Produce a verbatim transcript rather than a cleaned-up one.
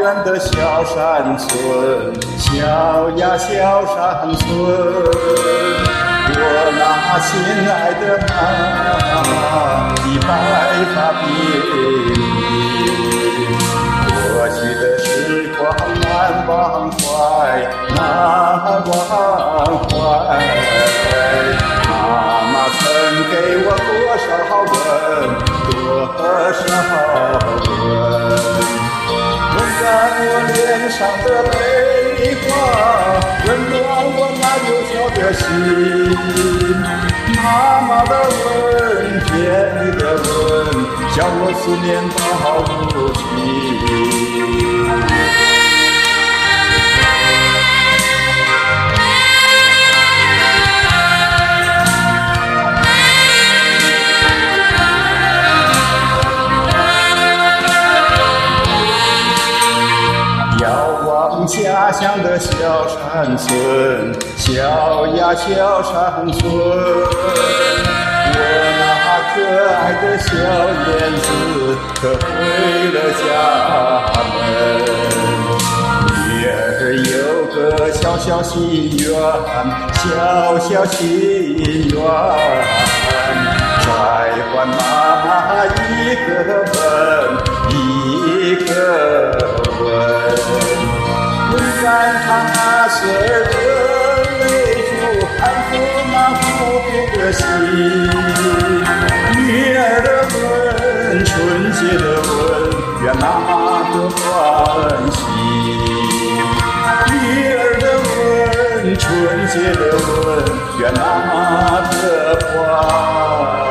远的小山村，小呀小山村，我那心爱的妈妈的白发鬓影，过去的时光难忘怀，难忘怀。妈妈曾给我多少吻，多少吻。温暖我脸上的泪花，温暖我那幼小的心。妈妈的吻，甜蜜的吻，叫我思念到如今。家乡的小山村，小呀小山村，我那可爱的小燕子可回了家门。女儿有个小小心愿，小小心愿，再还妈妈一个吻，一个吻。温暖她那时儿的泪珠，安抚那孤独的心。女儿的吻，纯洁的吻，愿妈妈得欢喜。女儿的吻，纯洁的吻，愿妈妈得欢喜。